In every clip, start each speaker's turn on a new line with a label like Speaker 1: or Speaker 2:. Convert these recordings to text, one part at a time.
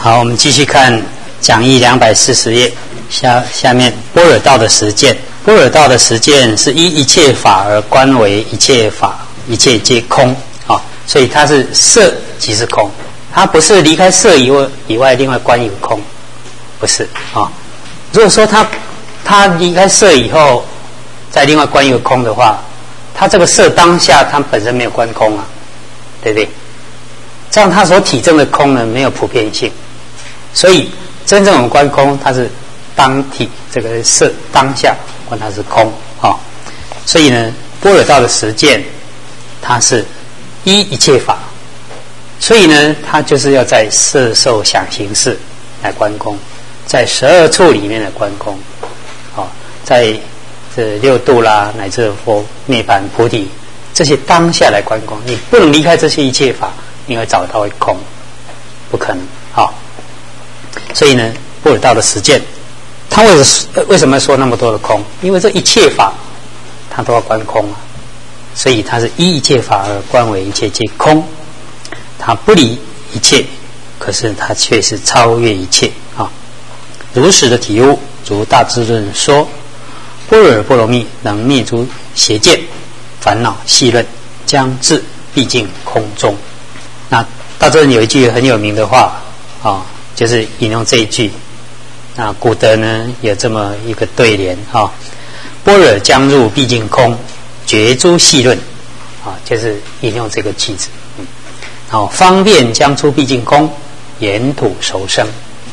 Speaker 1: 好，我们继续看讲义240页，下面般若道的实践。般若道的实践是依一切法而观为一切法，一切皆空啊，所以它是色即是空，它不是离开色以外另外观一个空，不是啊。如果说它离开色以后再另外观一个空的话，它这个色当下它本身没有观空啊，对不对？这样它所体证的空呢没有普遍性，所以真正我们观空，它是当体这个色当下观它是空啊。所以呢，般若道的实践，它是依一切法，所以呢，它就是要在色受想行识来观空，在12处里面的观空，啊，在这六度啦，乃至佛涅槃菩提这些当下来观空，你不能离开这些一切法，你会找到会空，不可能啊。所以呢，般若道的实践，他为什么说那么多的空？因为这一切法他都要观空啊，所以他是依一切法而观为一切皆空，他不离一切，可是他却是超越一切啊。如实的体悟，如大智论说，般若波罗蜜能灭诸邪见，烦恼细论，将至毕竟空中。那大智论有一句很有名的话啊，就是引用这一句。那古德呢有这么一个对联啊，般若将入毕竟空，绝诸细论啊，就是引用这个句子。好，方便将出毕竟空，沿土熟生。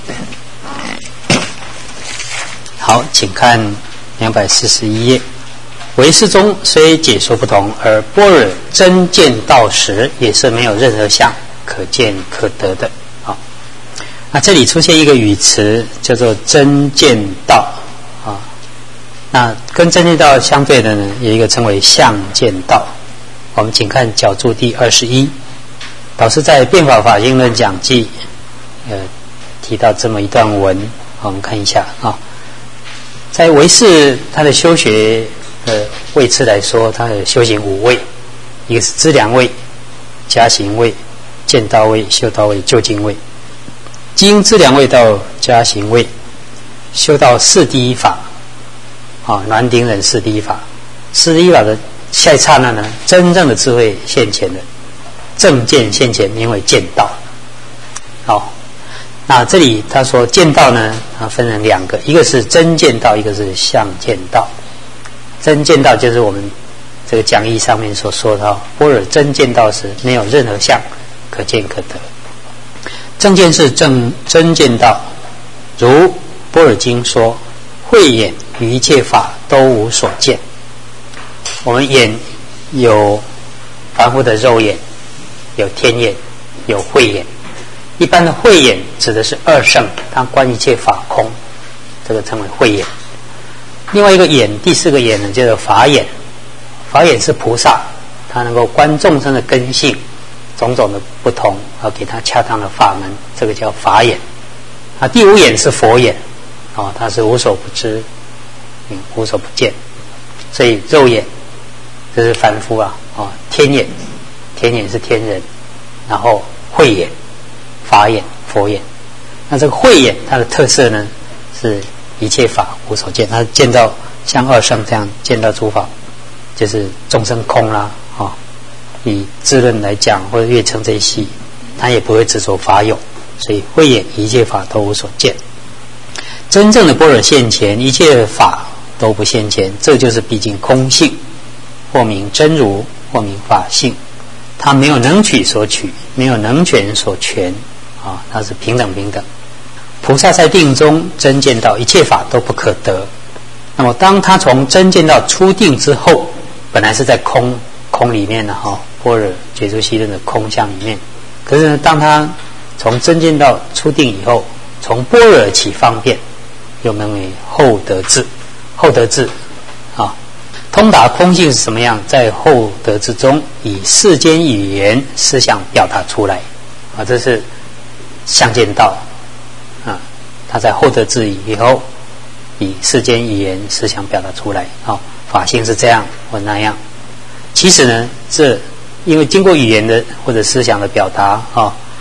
Speaker 1: 好，请看241页。唯识中虽解说不同，而般若真见道时，也是没有任何相可见可得的。好，那这里出现一个语词叫做真见道啊，那跟真见道相对的呢，有一个称为相见道。我们请看角注第21，导师在《变法法性论讲记》提到这么一段文，我们看一下啊。在唯识他的修学的位次来说，他的修行5位，一个是资粮位、加行位、见道位、修道位、究竟位。经资粮位到加行位，修到四第一法啊，暖顶忍四第一法。四第一法的下一刹那呢，真正的智慧现前的正见现前，名为见道。好，那这里他说见道呢，它分成2个，一个是真见道，一个是相见道。真见道就是我们这个讲义上面所说的般若真见道时，没有任何相可见可得。正见是真见道，如般若经说，慧眼于一切法都无所见。我们眼有凡夫的肉眼，有天眼，有慧眼。一般的慧眼指的是二圣，它观一切法空，这个称为慧眼。另外一个眼，第4个眼呢，叫做法眼。法眼是菩萨，他能够观众生的根性种种的不同，而给他恰当的法门，这个叫法眼。第5眼是佛眼，他是无所不知，无所不见。所以肉眼这是凡夫啊，天眼是天人，然后慧眼、法眼、佛眼。那这个慧眼它的特色呢，是一切法无所见，他见到像二圣这样见到诸法就是众生空啦以智论来讲，或者越称这一系，他也不会执着法有，所以慧眼一切法都无所见。真正的般若现前，一切法都不现前，这就是毕竟空性，或名真如，或名法性。它没有能取所取，没有能权所权它是平等。菩萨在定中真见到一切法都不可得。那么当他从真见到出定之后，本来是在空里面的般若觉诸系论的空相里面，可是呢，当他从真见到出定以后，从般若起方便，又名为后得智。后得智通达空性是什么样，在后得智中以世间语言思想表达出来这是相见道他在后得智以后，以世间语言思想表达出来法性是这样或那样。其实呢，这因为经过语言的或者思想的表达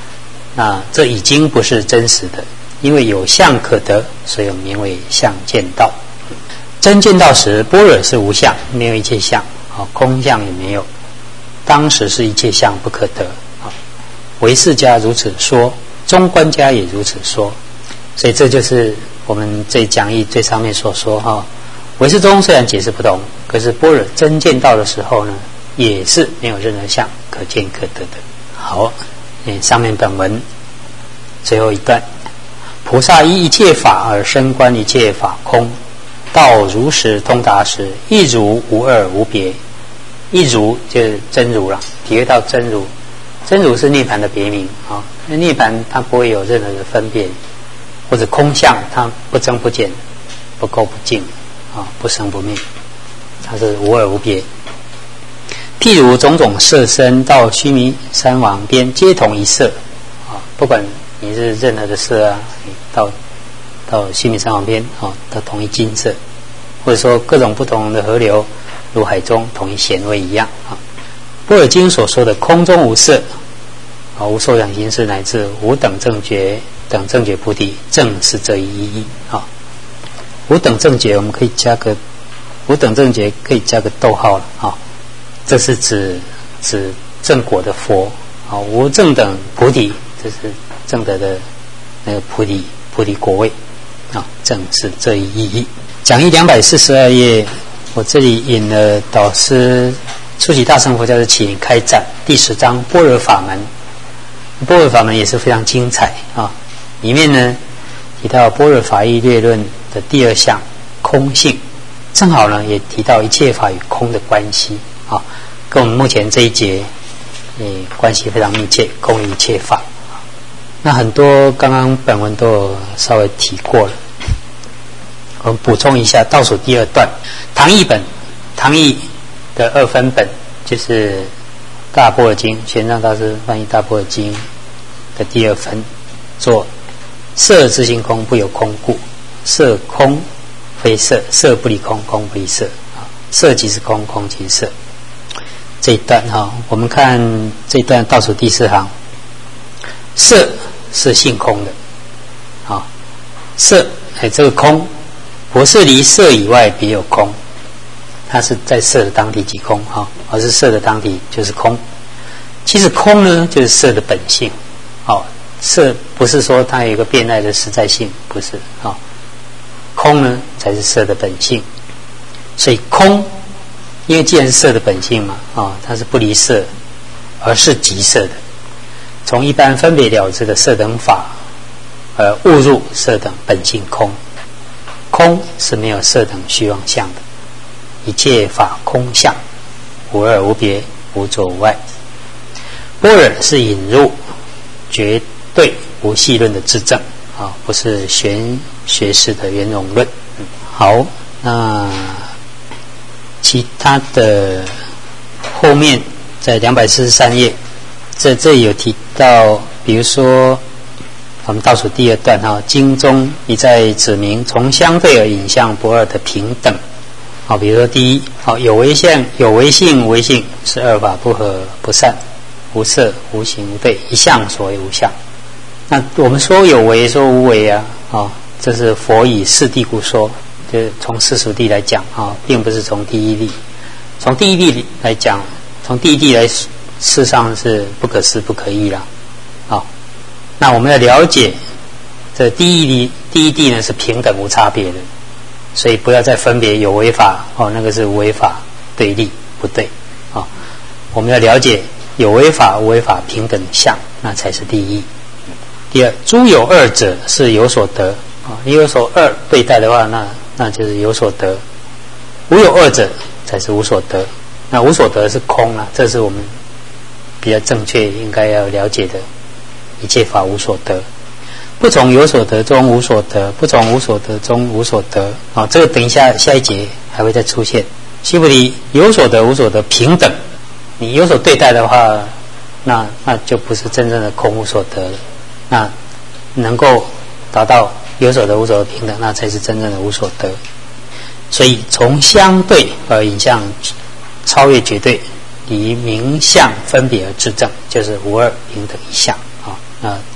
Speaker 1: 那这已经不是真实的，因为有相可得，所以我们名为相见道。真见道时，般若是无相，没有一切相，空相也没有，当时是一切相不可得。唯识家如此说，中观家也如此说，所以这就是我们这讲义最上面所说唯识宗虽然解释不同，可是般若真见道的时候呢，也是没有任何相可见可得的。好，上面本文最后一段，菩萨依一切法而深观一切法空，道如实通达时，一如无二无别。一如就是真如了，体会到真如，真如是涅槃的别名那涅槃它不会有任何的分别，或者空相它不增不减，不垢不净不生不灭，它是无二无别。譬如种种色身到须弥山王边，皆同一色不管你是任何的色你到须弥山王边都同一金色，或者说各种不同的河流如海中同一咸味一样般若经所说的空中无色无受想行识乃至无等正觉等正觉菩提，正是这一意义无等正觉我们可以加个无等正觉可以加个逗号了这是指正果的佛无正等菩提，这是正德的那个菩提果位正是这一意义。讲义242页，我这里引了导师初期大乘佛教的起因开展第10章般若法门。般若法门也是非常精彩里面呢提到般若法义略论的第2项空性，正好呢也提到一切法与空的关系跟我们目前这一节关系非常密切，空一切法那很多刚刚本文都有稍微提过了，我们补充一下倒数第2段，唐译本，唐译的2分本就是大般若经，玄奘大师翻译大般若经的第2分，做色自性空，不有空故，色空非色，色不离空，空不离色色即是空，空即是色。这一段我们看这一段倒数第4行，色是性空的色这个空不是离色以外别有空，它是在色的当体即空而是色的当体就是空。其实空呢就是色的本性色不是说它有一个变赖的实在性，不是空呢才是色的本性。所以空因为既然是色的本性嘛它是不离色而是即色的，从一般分别了知的色等法而误入色等本性空，空是没有色等虚妄相的，一切法空相，无二无别，无左无碍。般若是引入绝对无系论的智证不是玄学式的圆融论好，那其他的后面在243页这里有提到，比如说我们倒数第2段经中一再指明从相对而引向般若的平等比如说第一有为相有为性，为性是二法不合不散，无色无形无对，一相所谓无相。那我们说有为说无为这是佛以四谛故说，就是从世俗谛来讲并不是从第一谛。从第一谛来讲，从第一谛来事实上是不可思不可议啦那我们要了解这第一谛呢是平等无差别的，所以不要再分别有为法那个是无为法对立不对我们要了解有为法无为法平等相，那才是第一。第二，诸有二者是有所得你有所二对待的话，那就是有所得，无有二者才是无所得。那无所得是空这是我们比较正确应该要了解的，一切法无所得，不从有所得中无所得，不从无所得中无所得这个等一下下一节还会再出现。须菩提，有所得无所得平等，你有所对待的话，那就不是真正的空无所得了，那能够达到有所得无所得平等，那才是真正的无所得。所以从相对而引向超越绝对，以名相分别而知证，就是无二平等一相那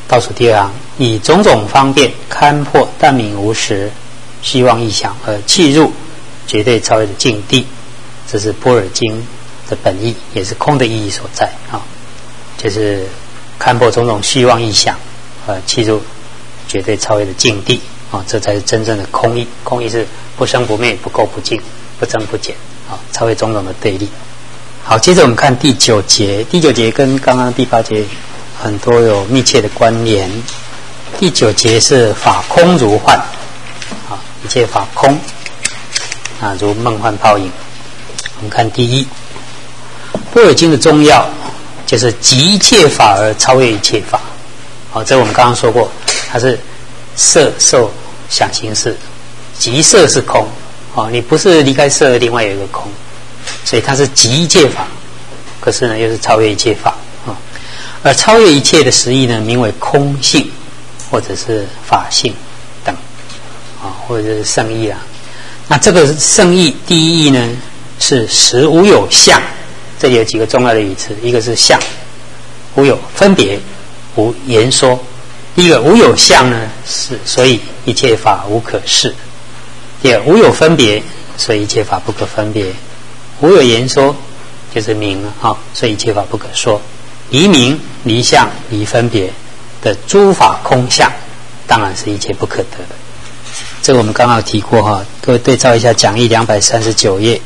Speaker 1: 倒数第二行，以种种方便勘破但明无实，虚妄异想而契入绝对超越的境地，这是般若经的本意，也是空的意义所在啊，就是勘破种种虚妄异想而契入绝对超越的境地啊，这才是真正的空义。空义是不生不灭，不垢不净，不增不减啊，超越种种的对立。好，接着我们看第9节，第9节跟刚刚第8节很多有密切的关联。第9节是法空如幻啊，一切法空啊，如梦幻泡影。我们看第一，般若经的宗要就是集一切法而超越一切法。好，这我们刚刚说过，它是色受想行识，即色是空。哦，你不是离开色，另外有一个空，所以它是集一切法，可是呢又是超越一切法啊。而超越一切的实义呢，名为空性，或者是法性等啊，或者是圣义啦。那这个圣义第一义呢，是实无有相。这里有几个重要的语词，一个是相，无有分别，无言说。第一个无有相呢，是所以一切法无可视。第二，无有分别，所以一切法不可分别。无有言说，就是明了啊，所以一切法不可说。离明、离相、离分别的诸法空相，当然是一切不可得的。这个我们刚刚有提过哈，各位对照一下讲义239页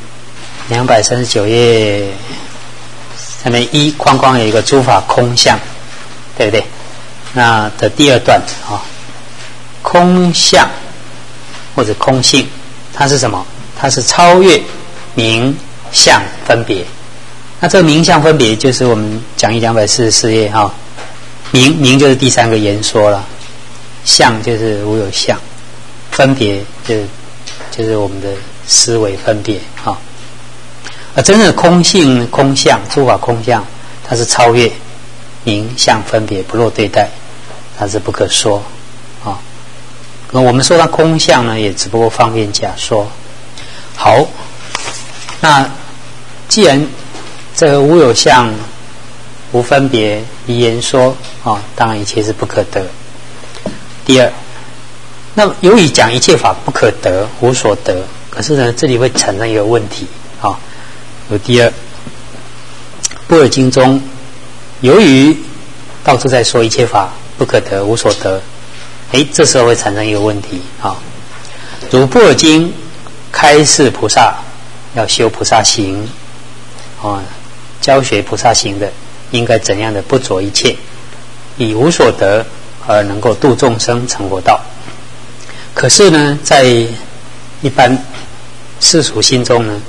Speaker 1: ，239页下面一框框有一个诸法空相，对不对？那的第二段啊，空相或者空性，它是什么？它是超越名相分别。那这个名相分别就是我们讲义244页哈，名就是第3个言说了，相就是无有相，分别就是我们的思维分别啊。而真正的空性空相诸法空相，它是超越名相分别，不落对待，它是不可说啊。那我们说它空相呢，也只不过方便假说。好，那既然这个无有相、无分别、离言说啊，当然一切是不可得。第二，那由于讲一切法不可得、无所得，可是呢，这里会产生一个问题啊。有第二，般若经中，由于到处在说一切法不可得、无所得，这时候会产生一个问题啊。如般若经开示菩萨要修菩萨行啊，教学菩萨行的，应该怎样的不着一切，以无所得而能够度众生成佛道。可是呢，在一般世俗心中呢，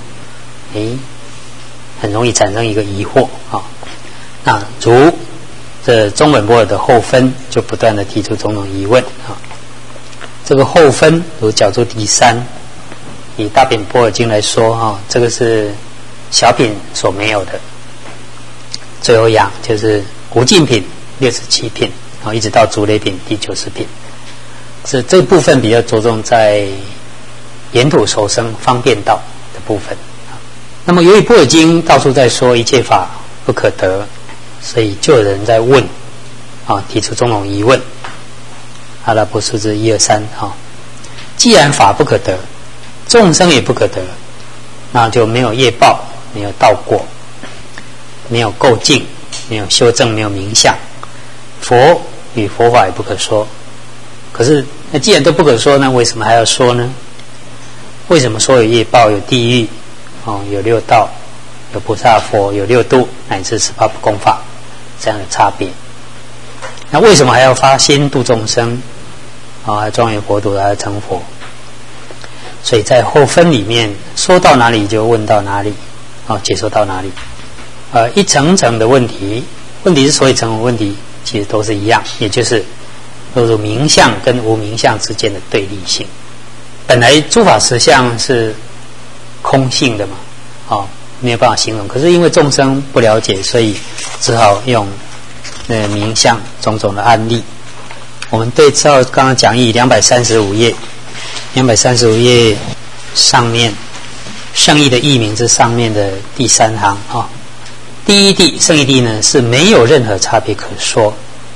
Speaker 1: 很容易产生一个疑惑啊。那如这中本般若的后分，就不断的提出种种疑问啊。这个后分如角注第3，以大品般若经来说啊，这个是小品所没有的。最后一样就是无尽品67品啊，一直到足雷品第90品。是这部分比较着重在沿途受生方便道的部分。那么由于般若经到处在说一切法不可得，所以就有人在问啊，提出种种疑问。阿拉伯数字1、2、3啊，既然法不可得，众生也不可得，那就没有业报，没有道果，没有垢净，没有修正，没有名相，佛与佛法也不可说。可是那既然都不可说，那为什么还要说呢？为什么说有业报、有地狱有6道、有菩萨佛、有6度乃至18不共法这样的差别？那为什么还要发心度众生还庄严佛土，还要成佛？所以在后分里面说到哪里就问到哪里解说到哪里。一层层的问题之所以成为问题，其实都是一样，也就是都是名相跟无名相之间的对立性。本来诸法实相是空性的嘛，没有办法形容。可是因为众生不了解，所以只好用名相种种的案例。我们对照刚刚讲义235页，235页上面圣义的译名是上面的第3行第一谛圣义谛呢是没有任何差别可说，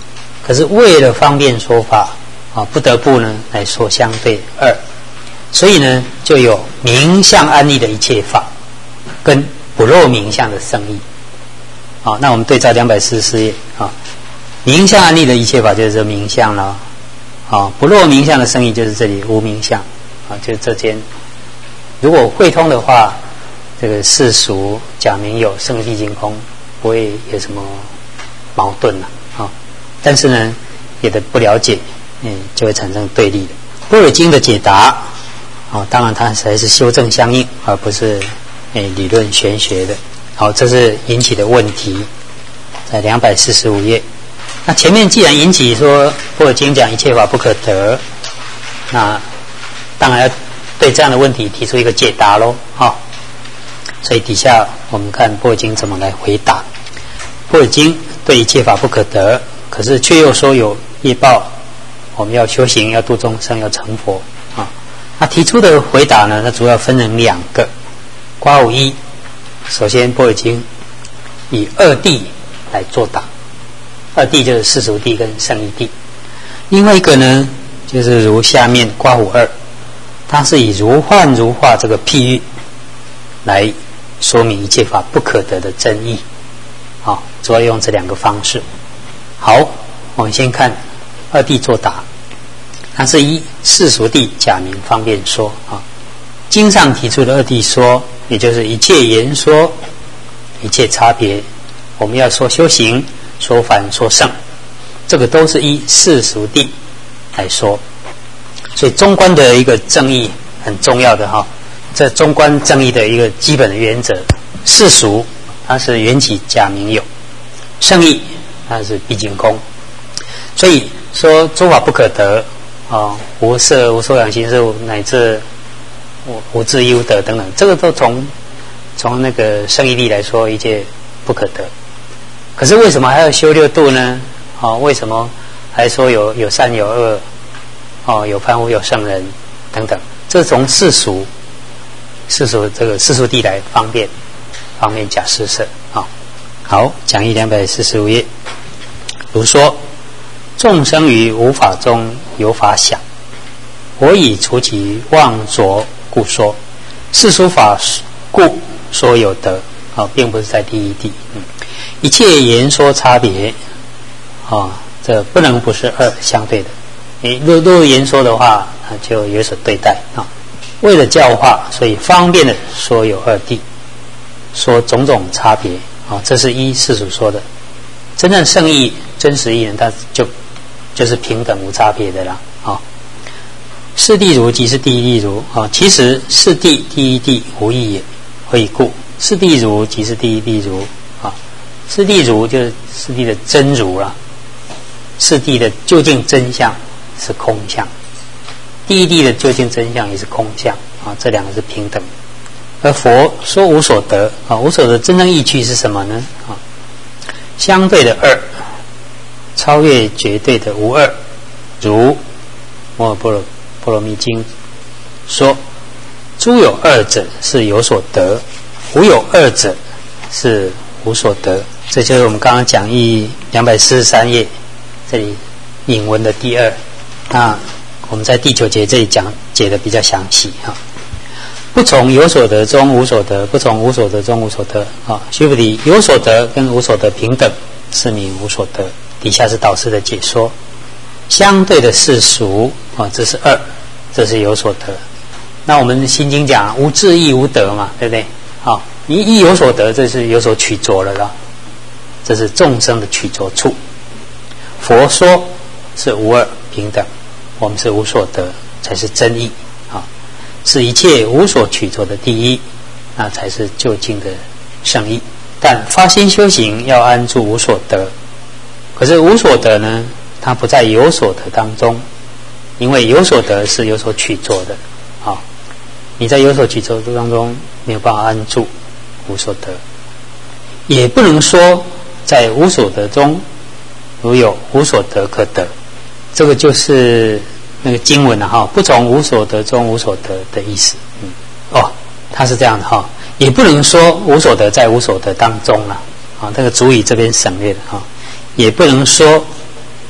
Speaker 1: 可是为了方便说法啊，不得不呢来说相对二，所以呢就有名相安立的一切法，跟不落名相的圣义。好，那我们对照244页啊，名相安立的一切法就是这名相了。啊，不落名相的圣义就是这里无名相啊，就是这间。如果会通的话，这个世俗假名有圣谛净空，不会有什么矛盾了啊。但是呢，有的不了解，就会产生对立的。般若经的解答啊，当然它还是修正相应，而不是理论玄学的。好，这是引起的问题，在245页。那前面既然引起说般若经讲一切法不可得，那当然要对这样的问题提出一个解答咯。所以底下我们看般若经怎么来回答。般若经对一切法不可得，可是却又说有业报，我们要修行，要度众生，要成佛啊。那提出的回答呢，它主要分成2个。括弧1，首先般若经以2谛来作答。2谛就是世俗谛跟圣义谛。另外一个呢，就是如下面括弧2，它是以如幻如化这个譬喻来说明一切法不可得的真义。好，主要用这2个方式。好，我们先看2谛作答。它是依世俗谛假名方便说啊。经上提出的2谛说，也就是一切言说，一切差别，我们要说修行，说凡说圣，这个都是依世俗谛来说。所以中观的一个正义很重要的哈，这中观正义的一个基本的原则，世俗它是缘起假名有，圣义它是毕竟空。所以说诸法不可得啊，无色无受想行识乃至无智亦无得等等，这个都从那个圣义谛来说，一切不可得。可是为什么还要修6度呢？为什么还说有善有恶，有凡夫有圣人等等？这是从世俗这个世俗谛来方便假施设啊。好，讲义245页，如说众生于无法中有法想，我以除其妄着故说，世俗法故说有得并不是在第一谛。一切言说差别这不能不是2相对的。你若言说的话，就有所对待啊。为了教化，所以方便的说有2谛，说种种差别这是依世俗说的。真正圣义真实义呢，它就是平等无差别的啦是谛如即是第一谛如其实是谛第一谛无异也，何以故？是谛如即是第一谛如是谛如就是是谛的真如啦，是谛的究竟真相是空相，第一谛的究竟真相也是空相这2个是平等。而佛说无所得无所得真正意趣是什么呢？相对的2，超越绝对的无2，如摩诃般若蜜经说，诸有2者是有所得，无有2者是无所得。这就是我们刚刚讲义243页这里引文的第2。那我们在第9节这里解的比较详细不从有所得中无所得，不从无所得中无所得须菩提，有所得跟无所得平等，是名无所得。底下是导师的解说。相对的世俗这是2，这是有所得。那我们心经讲无智亦无得嘛，对不对？你一有所得，这是有所取着了啦，这是众生的取着处。佛说是无2平等，我们是无所得，才是真义是一切无所取着的第一，那才是究竟的圣义。但发心修行要安住无所得，可是无所得呢，它不在有所得当中，因为有所得是有所取着的你在有所取着当中没有办法安住无所得，也不能说在无所得中如有无所得可得，这个就是那个经文不从无所得中无所得的意思。它是这样的也不能说无所得在无所得当中了这个主语这边省略了也不能说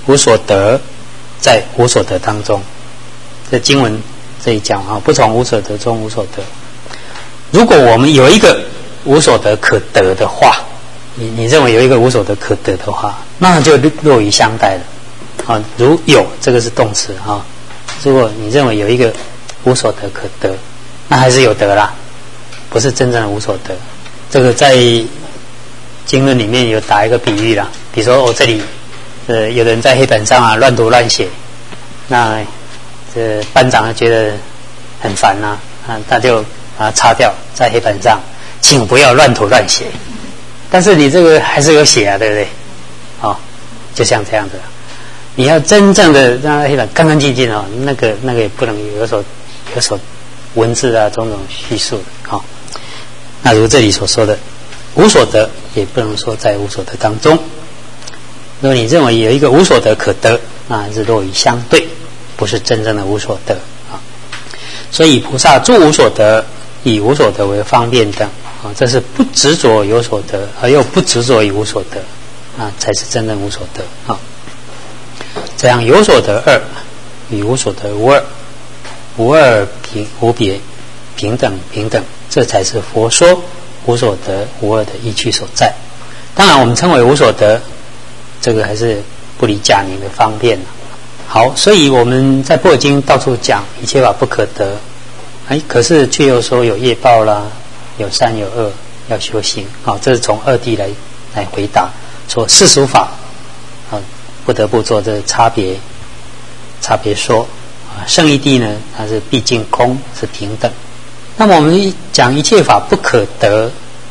Speaker 1: 无所得在无所得当中。这经文这里讲啊，不从无所得中无所得。如果我们有一个无所得可得的话，你认为有一个无所得可得的话，那就落于相待了啊。如有，这个是动词啊。如果你认为有一个无所得可得，那还是有得啦，不是真正的无所得。这个在经论里面有打一个比喻啦，比如说这里有人在黑板上啊乱涂乱写，那这班长觉得很烦啊，他就把它擦掉在黑板上，请不要乱涂乱写。但是你这个还是有写啊，对不对？哦，就像这样子，你要真正的让黑板干干净净哦，那个也不能有所文字啊种种叙述的哦。那如这里所说的无所得，也不能说在无所得当中。如果你认为有一个无所得可得，那是落于相对，不是真正的无所得啊。所以菩萨诸无所得，以无所得为方便等啊，这是不执着有所得，而又不执着于无所得啊，才是真正无所得啊。这样有所得二，与无所得无二，无二无别，平等平等，这才是佛说无所得无二的依据所在。当然我们称为无所得，这个还是不离假名的方便。好，所以我们在般若经到处讲一切法不可得，可是却又说有业报啦，有善有恶，要修行。这是从二谛来回答，说世俗法不得不做这差别说。圣义谛呢，它是毕竟空，是平等。那么我们讲一切法不可得，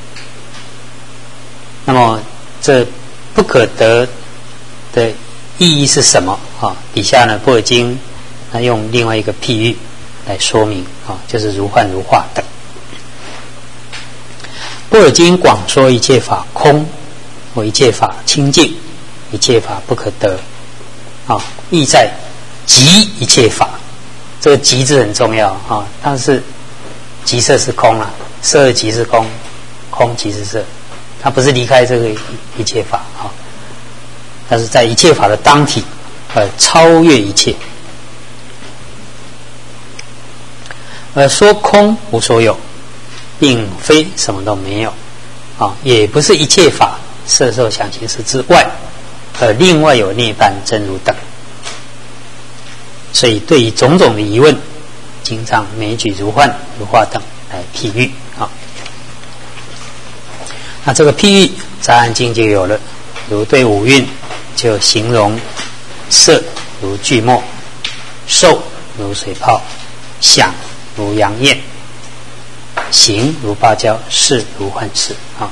Speaker 1: 那么这不可得的意义是什么啊？底下呢，般若经用另外一个譬喻来说明啊，就是如幻如化等。般若经广说一切法空，或一切法清净，一切法不可得啊，意在即一切法。这个即字很重要啊，但是即色是空啊，色即是空，空即是色，它不是离开这个一切法啊，但是在一切法的当体，超越一切。说空无所有，并非什么都没有啊，也不是一切法色受想行识之外，另外有涅槃真如等。所以对于种种的疑问，经常每举如幻如化等来譬喻啊。那这个譬喻杂案经就有了，如对五蕴就形容色如聚沫，受如水泡，想如阳焰，行如芭蕉，事如幻事啊。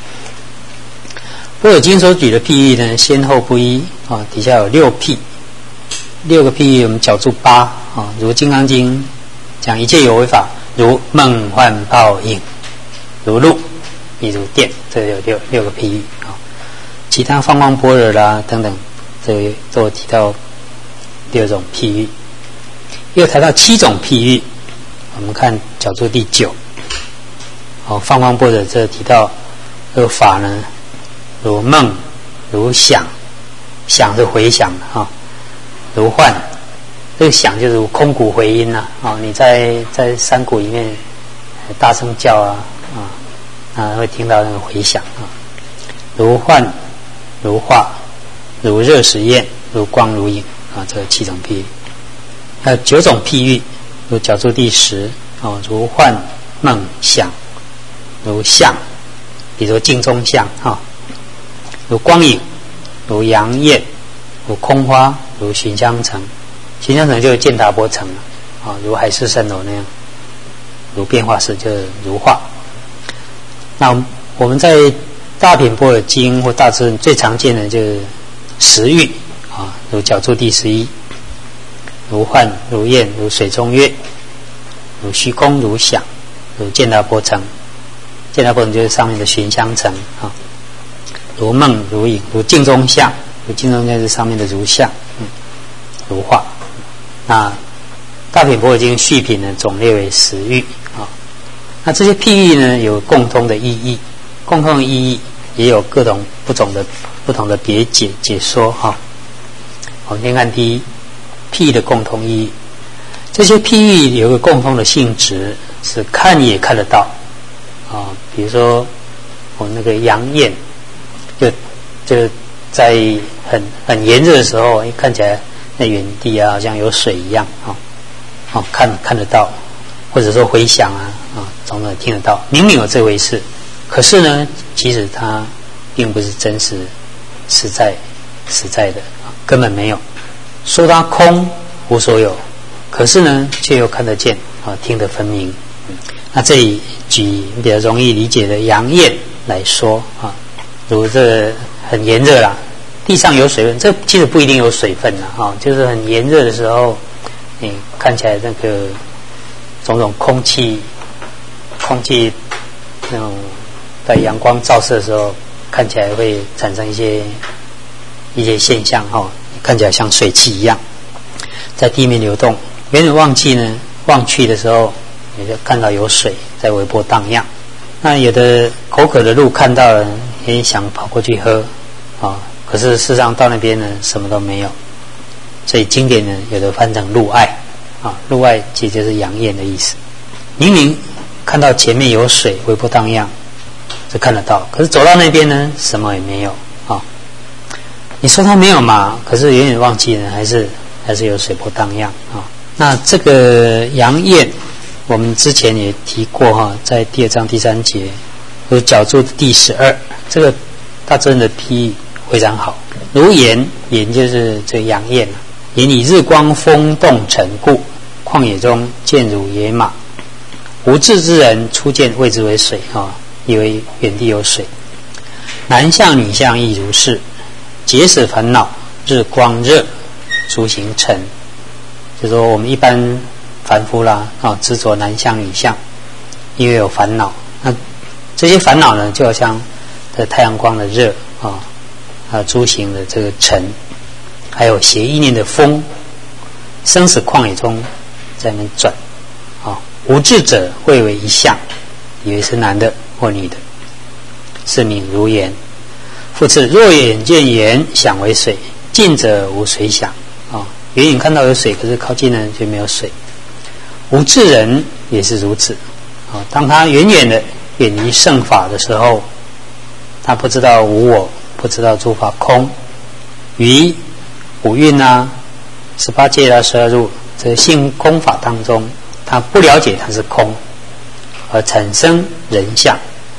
Speaker 1: 般若经所举的譬喻呢，先后不一啊，底下有6譬。6个譬喻我们角注8啊，如金刚经讲一切有为法，如梦幻泡影，如露亦如电，这有六个譬喻啊。其他方方般若啦等等，这都提到6种譬喻。又谈到7种譬喻，我们看角注第9。方方般若这提到这个法呢，如梦，如想，想是回想啊。如幻，这个想就是如空谷回音啊，你在山谷里面大声叫会听到那个回响啊。如幻，如化，如热实验，如光如影啊，这7种譬喻。还有9种譬喻，如角注第10如幻梦想，如相，比如镜中相如光影，如阳焰，如空花，如寻香城，寻香城就是建达波城如海市蜃楼那样，如变化式就是如化。那我们在大品般若经或大智最常见的就是十喻如角注第11，如幻如焰，如水中月，如虚空如想，如建达波城。建达波城就是上面的寻香城如梦如影，如镜中相，如镜中相是上面的如相如化。那大品般若经续品呢，总列为10喻那这些譬喻呢，有共通的意义，共通的意义也有各种不同的别解说我们先看第一，譬喻的共同意义。这些譬喻有个共通的性质，是看也看得到比如说我们那个阳焰，就在很炎热的时候，看起来那远地好像有水一样看得到，或者说回响总的听得到，明明有这回事，可是呢，其实它并不是真实实在的根本没有。说它空无所有，可是呢，却又看得见听得分明。那这里举比较容易理解的阳焰来说如这个很炎热啦，地上有水分，这其实不一定有水分就是很炎热的时候，你看起来那个种种空气那种在阳光照射的时候，看起来会产生一些现象看起来像水汽一样在地面流动。远远望去的时候，你就看到有水在微波荡漾。那有的口渴的鹿看到了，也想跑过去喝可是事实上到那边呢，什么都没有。所以经典呢，有的翻成鹿爱鹿爱其实就是阳焰的意思。明明看到前面有水微波荡漾，就看得到，可是走到那边呢，什么也没有你说它没有嘛？可是远远望去呢，还是有水波荡漾那这个阳焰，我们之前也提过在第2章第3节，有角注第12，这个大真的譬喻非常好。如炎就是这个阳焰炎以日光风动成故，旷野中见如野马，无智之人初见谓之为水以为远地有水。男相女相亦如是，结使烦恼，日光热，诸行尘。就是说我们一般凡夫啦执着男相女相，因为有烦恼。那这些烦恼呢，就好像这太阳光的热诸行的这个尘，还有邪意念的风，生死旷野中在那边转无智者会为一相，以为是男的或女的，是名如炎。复次，若眼见炎，想为水，近者无水想远远看到有水，可是靠近呢就没有水。无智人也是如此当他远远的远离圣法的时候，他不知道无我，不知道诸法空，于五蕴18界12入这性空法当中，他不了解它是空，而产生人相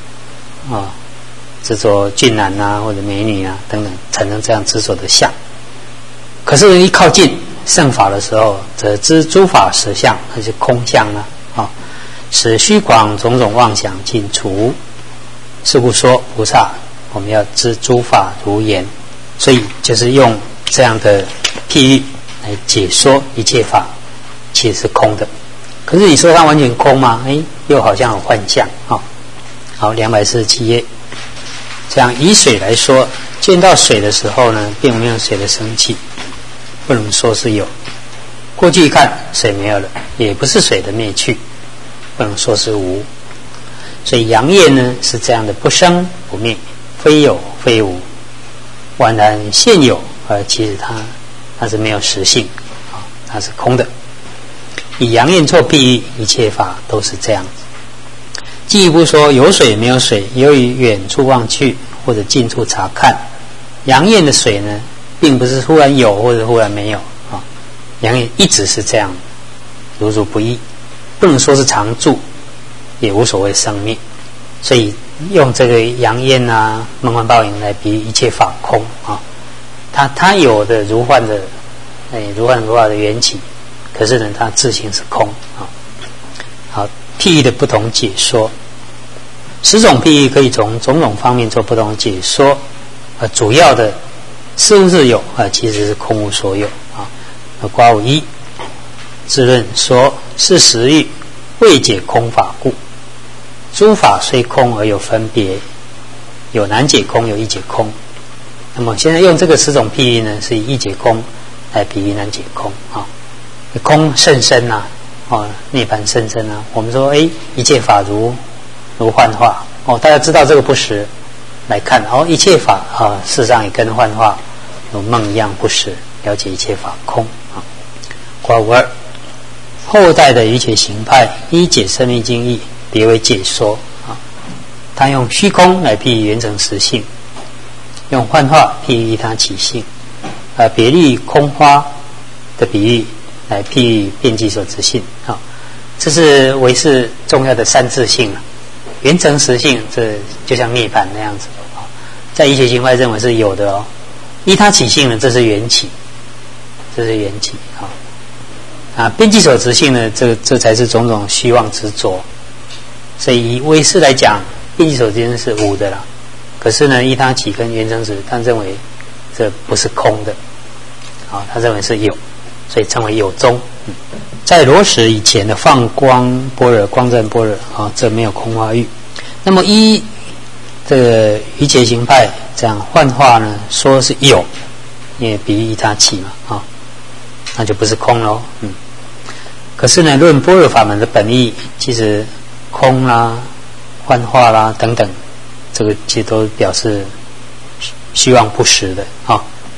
Speaker 1: 执着俊男或者美女等等，产生这样执着的相。可是一靠近圣法的时候，则知诸法实相，那是空相使虚广种种妄想尽除。是故说菩萨我们要知诸法如炎，所以就是用这样的譬喻来解说一切法其实是空的。可是你说它完全空吗？又好像有幻象好，247页。这样以水来说，见到水的时候呢，并没有水的生气，不能说是有。过去一看水没有了，也不是水的灭去，不能说是无。所以阳焰呢是这样的不生不灭，非有非无，宛然现有，而其实它是没有实性它是空的。以阳焰做比喻，一切法都是这样子。进一步说，有水没有水，由于远处望去或者近处查看，阳焰的水呢，并不是忽然有或者忽然没有阳焰一直是这样，如如不异，不能说是常住，也无所谓生灭。所以用这个阳焰梦幻泡影来比喻一切法空它有的如幻的如幻如化的缘起，可是呢，它自性是空好，譬喻的不同解说，10种譬喻可以从种种方面做不同的解说主要的事物是有其实是空无所有括弧1自论说，是实欲未解空法故，诸法虽空而有分别，有难解空，有易解空。那么现在用这个10种譬喻呢，是以易解空来比喻难解空空甚深涅槃甚深我们说一切法如幻化大家知道这个不实来看一切法事实上也跟幻化如梦一样不实了解一切法空啊。括弧2，后代的瑜伽行派依解生命经义，别为解说啊。他用虚空来譬喻圆成实性，用幻化譬喻依他起性，别立空花的比喻来譬喻遍计所执性啊。这是唯识重要的三自性了。圆成实性，这就像涅槃那样子啊，在瑜伽行派认为是有的哦。依他起性呢，这是缘起，这是缘起啊。遍计所执性呢，这才是种种虚妄执着。所以以唯识来讲，遍计所执性是无的啦。可是呢，依他起跟圆成实，他认为这不是空的，啊，他认为是有，所以称为有宗。在罗什以前的放光般若、光湛般若啊，这没有空花喻。那么依这个瑜伽行派这样幻化呢，说是有，因为比喻依他起嘛啊，那就不是空咯。可是呢，论般若法门的本意，其实空啦、幻化啦等等，这个其实都表示虚妄不实的啊。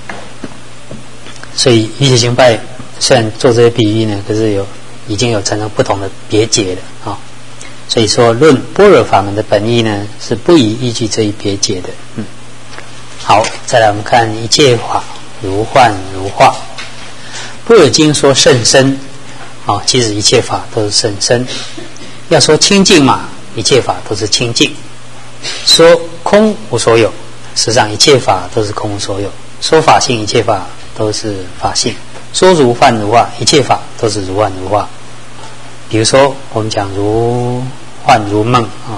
Speaker 1: 所以瑜伽行派虽然做这些比喻呢，可是已经有产生不同的别解了啊。所以说，论般若法门的本意呢，是不宜依据这一别解的。好，再来我们看一切法如幻如化。般若经说甚深啊，其实一切法都是甚深。要说清净嘛，一切法都是清净。说空无所有，实际上一切法都是空无所有。说法性，一切法都是法性。说如幻如化，一切法都是如幻如化。比如说我们讲如幻如梦啊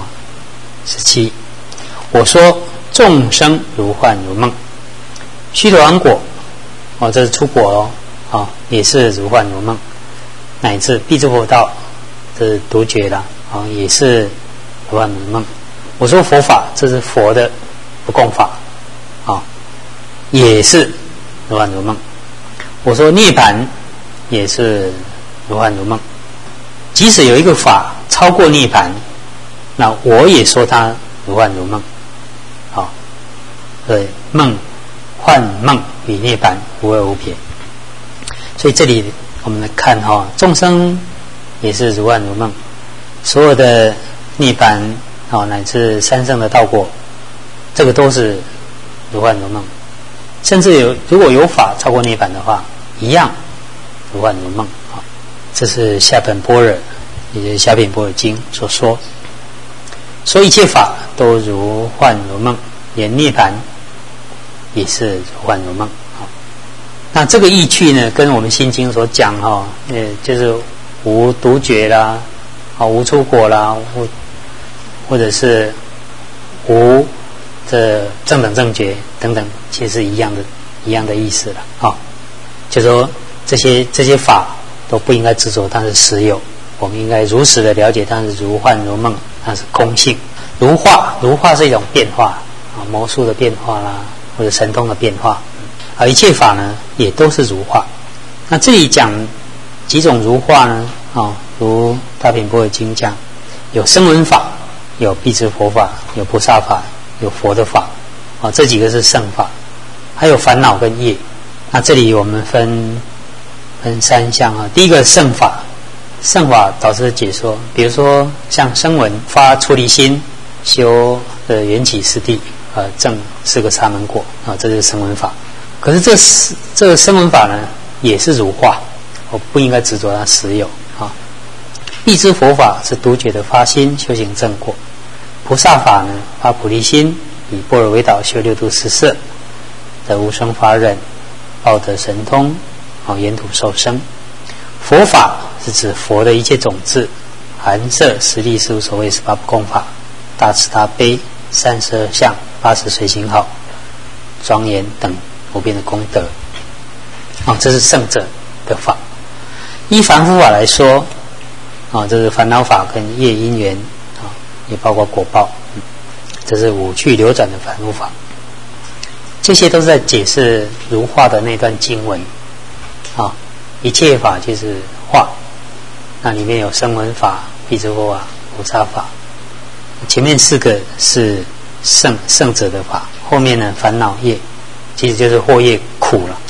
Speaker 1: ，17。我说众生如幻如梦，须陀洹果哦，这是出果哦，啊，也是如幻如梦，乃至辟支佛道，这是独觉啦，啊，也是如幻如梦。我说佛法，这是佛的不共法，啊，也是如幻如梦。我说涅槃也是如幻如梦，即使有一个法超过涅槃，那我也说它如幻如梦。好，对，梦、幻梦与涅槃无二无别。所以这里我们来看哈，众生也是如幻如梦，所有的涅槃乃至三圣的道果，这个都是如幻如梦。甚至如果有法超过涅槃的话，一样如幻如梦啊。这是下品般若，也就是下品般若经所说。说一切法都如幻如梦，连涅槃也是如幻如梦啊。那这个意趣呢，跟我们心经所讲就是无独觉啦，无出果啦，或者是无这正等正觉等等，其实是一样的意思了啊。就说这些法都不应该执着它是实有，我们应该如实的了解它是如幻如梦，它是空性。如化是一种变化啊，魔术的变化啦，或者神通的变化，而一切法呢也都是如化。那这里讲几种如化呢？如大品般若经讲，有声闻法，有辟支佛法，有菩萨法，有佛的法啊，这几个是圣法，还有烦恼跟业。那这里我们分三项啊。第一个圣法，圣法导师解说，比如说像声闻发出离心，修的缘起四谛，证4个沙门果啊，这就是声闻法。可是这个声闻法呢，也是如化，我不应该执着它实有啊。辟支佛法是独觉的发心修行正果，菩萨法呢发菩提心，以般若为导修六度十色，得无生法忍，报得神通，沿途受生。佛法是指佛的一切种子，含摄实力事无所谓18不共法，大慈大悲32相80随行好，庄严等无边的功德。这是圣者的法。依凡夫法来说，这是烦恼法跟业因缘，也包括果报，这是五趣流转的凡夫法。这些都是在解释如化的那段经文一切法就是化，那里面有声闻法、辟支佛法、菩萨法，前面4个是圣者的法，后面呢烦恼业其实就是祸业苦了，苦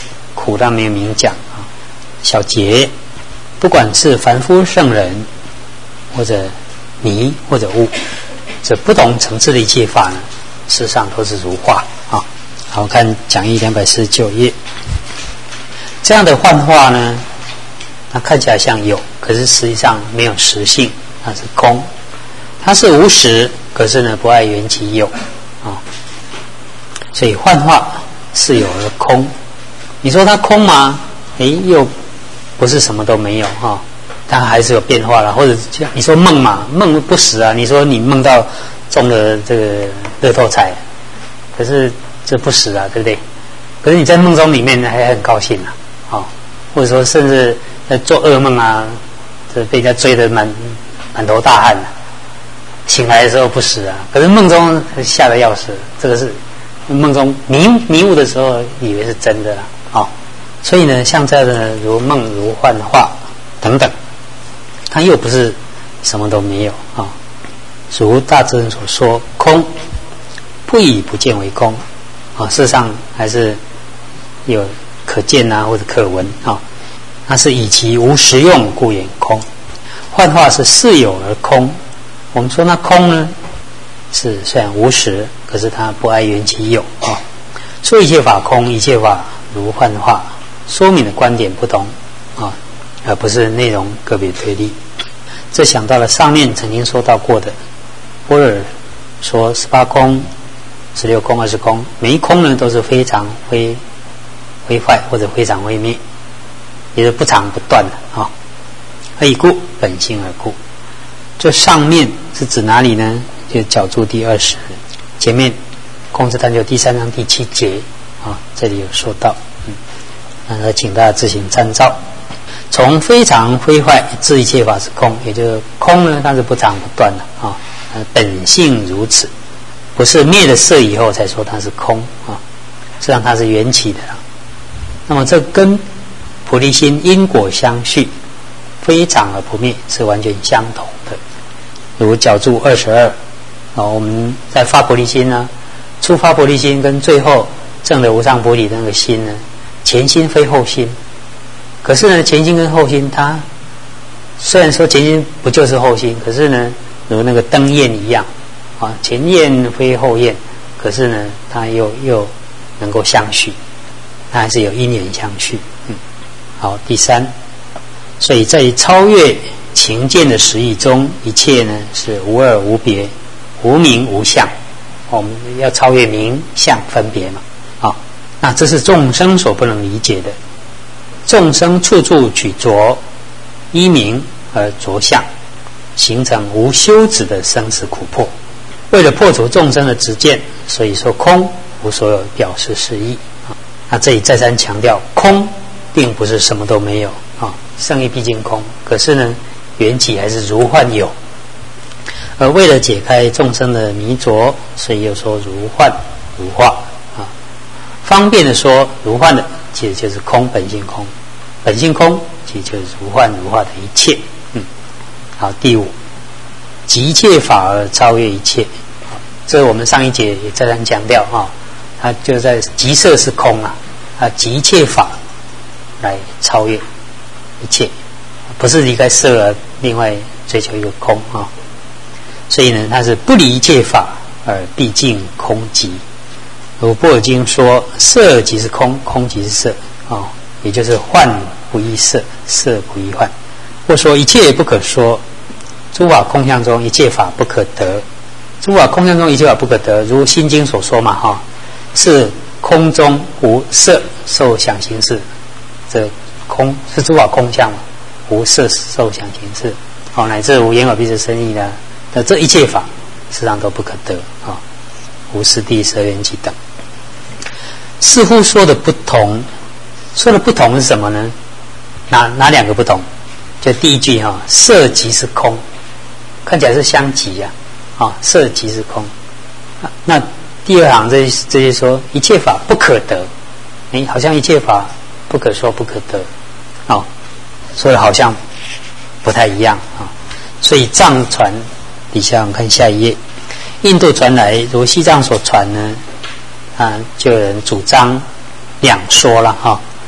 Speaker 1: 苦但没有明讲啊。小结，不管是凡夫圣人，或者迷或者悟，这不同层次的一切法呢，事实上都是如化啊。好，看讲义249页，这样的幻化呢，它看起来像有，可是实际上没有实性，它是空。它是无实，可是呢不爱缘起有啊。所以幻化是有而空。你说它空吗？又不是什么都没有哈，它还是有变化了。或者你说梦嘛，梦不实啊。你说你梦到中了这个乐透彩，可是这不实啊，对不对？可是你在梦中里面还很高兴啊，或者说甚至在做噩梦啊，这被人家追得满头大汗醒来的时候不实啊，可是梦中吓得要死。这个是梦中迷雾的时候以为是真的啦，所以呢，像这样的如梦如幻化等等，它又不是什么都没有啊。如大智人所说，空不以不见为空啊，事实上还是有可见啊或者可闻啊。它是以其无实用故言空，幻化是似有而空。我们说那空呢，是虽然无实，可是它不爱缘起有啊。说一切法空，一切法如幻化，说明的观点不同啊，而不是内容个别对立。这想到了上面曾经说到过的，波尔说18空、16空、20空，每一空呢都是非常非坏或者非常非灭，也是不长不断的啊。何以故？本性而故。这上面是指哪里呢？就角注第20，前面空之探究第3章第7节啊，这里有说到，那请大家自行参照。从非常非坏至一切法是空，也就是空呢，它是不长不断的啊，本性如此，不是灭了色以后才说它是空啊，实际上它是缘起的。那么这跟菩提心因果相续，非常而不灭是完全相同的。如角注22我们在发菩提心呢，初发菩提心跟最后证的无上菩提的那个心呢，前心非后心。可是呢，前心跟后心，它虽然说前心不就是后心，可是呢，如那个灯焰一样啊，前焰非后焰，可是呢，它又能够相续，它还是有因缘相续。好，第3，所以在超越情见的实义中，一切呢是无二无别，无名无相。我们要超越名相分别嘛，那这是众生所不能理解的。众生处处取着依名而着相，形成无休止的生死苦迫。为了破除众生的执见，所以说空无所有表示示意。那这里再三强调，空并不是什么都没有圣义毕竟空，可是呢，缘起还是如幻有。而为了解开众生的迷着，所以又说如幻如化方便的说，如幻的其实就是空，本性空，本性空其实就是如幻如化的一切。好，第5，即一切法而超越一切。这我们上一节也再三强调它就在即色是空即一切法来超越一切，不是离开色而另外追求一个空所以呢，它是不离一切法而毕竟空寂。如般若经说，色即是空，空即是色也就是幻不异色，色不异幻。或说一切不可说，诸法空相中一切法不可得。诸法空相中一切法不可得，如心经所说嘛是空中无色受想行识，这空是诸法空相嘛，无色受想行识乃至无眼耳鼻舌身意的这一切法实际上都不可得无四谛十二缘起等。似乎说的不同，说的不同是什么呢？哪2个不同？就第一句色即是空，看起来是相即色即是空。那第2行这些说一切法不可得，好像一切法不可说不可得说的好像不太一样所以藏传底下我们看下一页，印度传来如西藏所传呢就有人主张2说了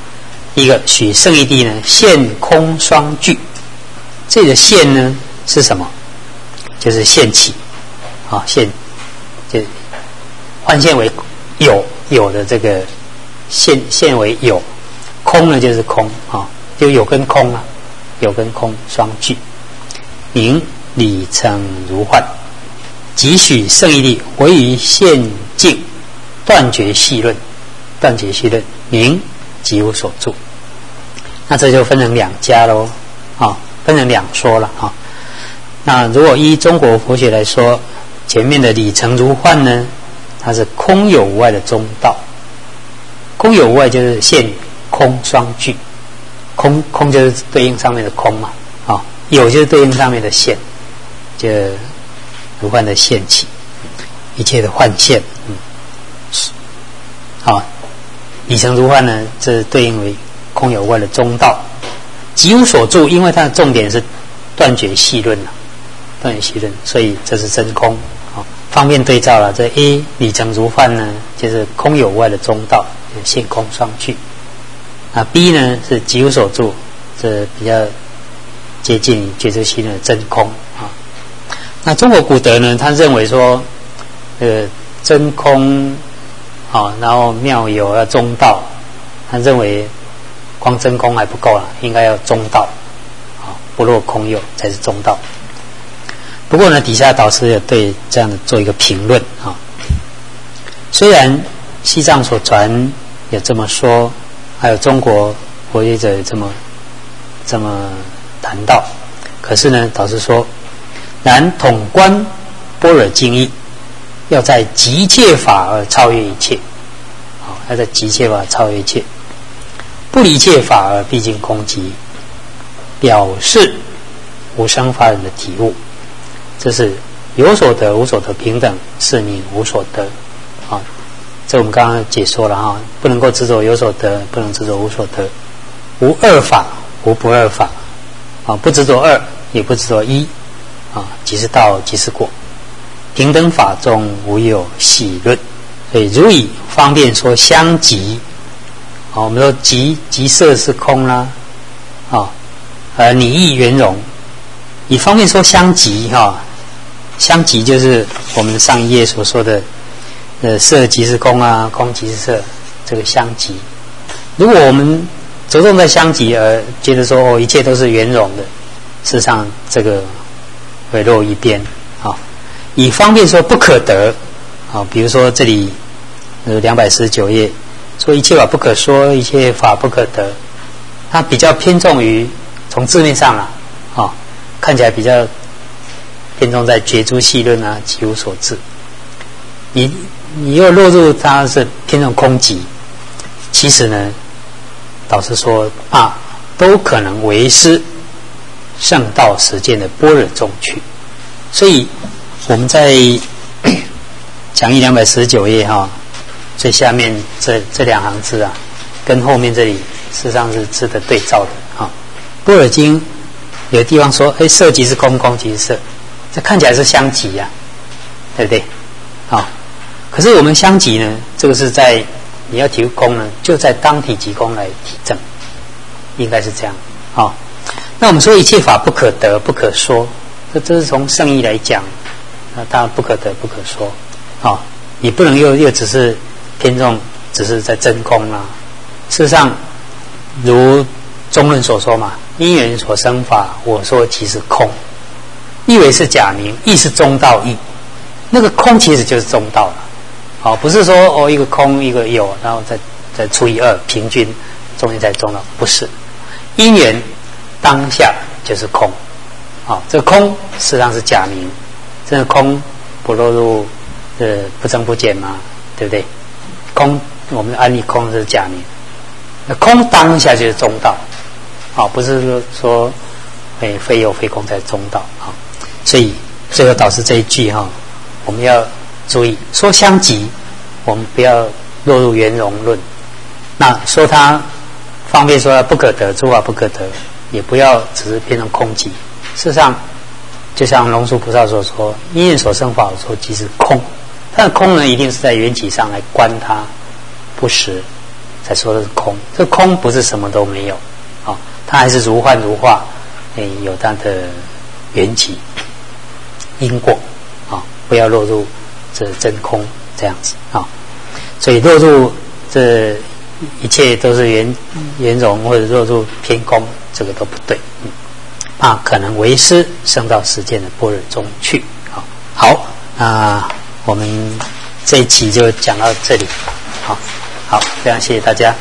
Speaker 1: 一个许圣义帝呢现空双具，这里的现呢是什么？就是现起，现就换现为有的这个现为有，空呢就是空就有跟空啊，有跟空双具，名理成如幻，即许圣义帝唯于现境断绝细论，名即无所住。那这就分成两家喽，分成两说了那如果依中国佛学来说，前面的理成如幻呢，它是空有无碍的中道。空有无碍就是现空双具，空就是对应上面的空嘛，有就是对应上面的现，就如幻的现起，一切的幻现。理成如幻呢，这对应为空有无碍的中道，即无所住，因为它的重点是断绝细论断绝细论，所以这是真空。方便对照了，这 A 理成如幻呢，就是空有无碍的中道，现空双具。B 呢是即无所住，这比较接近觉知细论的真空那中国古德呢，他认为说，真空然后妙有要中道，他认为光真空还不够了，应该要中道不落空有才是中道。不过呢，底下导师也对这样的做一个评论虽然西藏所传也这么说，还有中国佛学者也这么谈到，可是呢，导师说，然统观般若经义，要在极切法而超越一切，要在极切法超越一切，不离切法而毕竟空寂，表示无生法忍的体悟。这是有所得无所得平等，是名无所得这我们刚刚解说了不能够执着有所得，不能执着无所得，无二法，无不二法不执着二，也不执着一即是道，即是果，平等法中无有细论。所以如以方便说相即我们说即色是空啦拟意圆融，以方便说相即相即就是我们上一页所说的色即是空空即是色，这个相即。如果我们着重在相即而觉得说一切都是圆融的，事实上这个会落一边以方便说不可得比如说这里249页说一切法不可说，一切法不可得，它比较偏重于从字面上看起来比较偏重在觉诸细论即无所至。你又落入它是偏重空寂，其实呢，导师说都可能为师圣道实践的般若中去。所以我们在讲义249页最下面这两行字跟后面这里事实上是值得对照的般若经有的地方说色即是空，空即是色，这看起来是相即对不对可是我们相即呢，这个是在你要体悟空呢，就在当体即空来体证，应该是这样那我们说一切法不可得不可说，这是从圣义来讲当然不可得不可说你不能又只是偏重只是在真空事实上如中论所说嘛，因缘所生法，我说即是空，意为是假名，意是中道义，那个空其实就是中道了不是说一个空一个有，然后再除以二平均，中间才中道，不是。因缘当下就是空这个空实际上是假名，这个空不落入不增不减嘛，对不对？空我们安利空是假名，那空当下就是中道不是说非有非空才是中道所以最后导师这一句我们要注意，说相即我们不要落入圆融论，那说它方便说它不可得，诸法不可得，也不要只是变成空寂。事实上就像龙树菩萨所说，因缘所生法，我说即是空，它的空呢一定是在缘起上来观它不实才说的是空。这空不是什么都没有，啊，它还是如幻如化，有它的缘起、因果，啊，不要落入这真空这样子啊。所以落入这一切都是圆融，或者落入偏空，这个都不对。可能为师升到实践的般若中去。好，我们这一期就讲到这里。好，非常谢谢大家。